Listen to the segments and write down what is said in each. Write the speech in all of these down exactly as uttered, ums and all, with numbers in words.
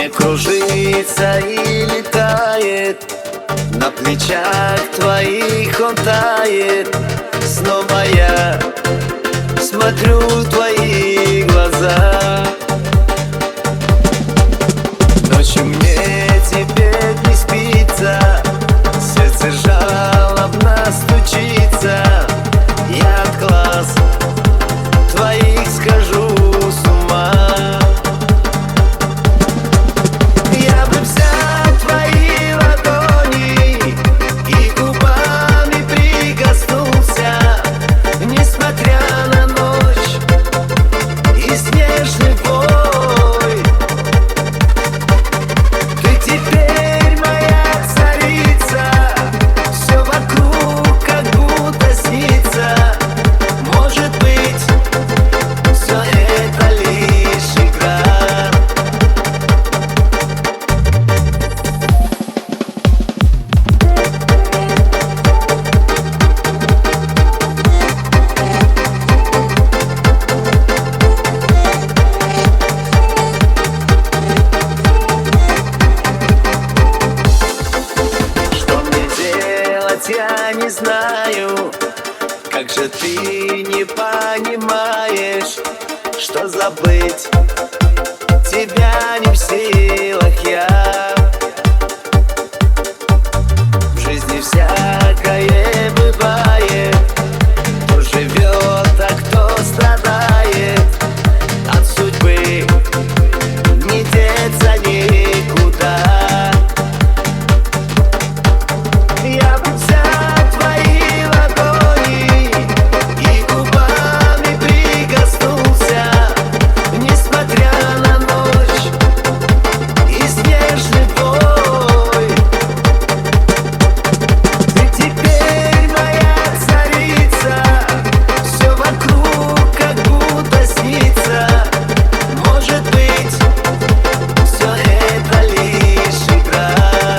не кружится и летает. На плечах твоих он тает. Снова я смотрю в твои глаза. Ночью мне теперь не спится, сердце жалобно стучится. Я от глаз твоих схожу с ума. Я бы взял твои ладони и губами прикоснулся, несмотря на ночь и снежный бой. Ты теперь моя царица, все вокруг как будто снится. Может быть, все это лишь игра. Что мне делать, я не знаю. Как же ты не понимаешь, что забыть тебя не в силах я. В жизни всякое бывает, кто живет, а кто страдает. От судьбы не деться никуда. Я бы взял твои ладони и губами прикоснулся, несмотря на ночь и снежный бой. Ты теперь моя царица, все вокруг как будто снится. Может быть, все это лишь игра.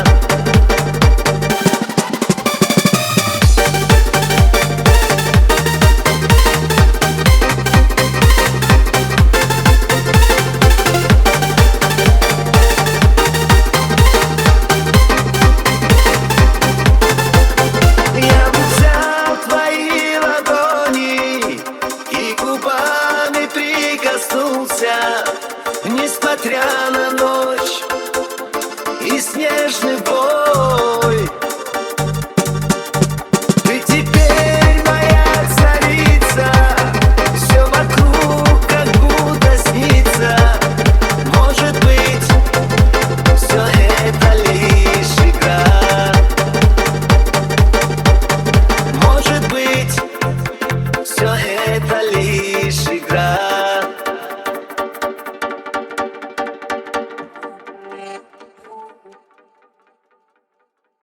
Я бы взял твои ладони и губами прикоснулся, несмотря на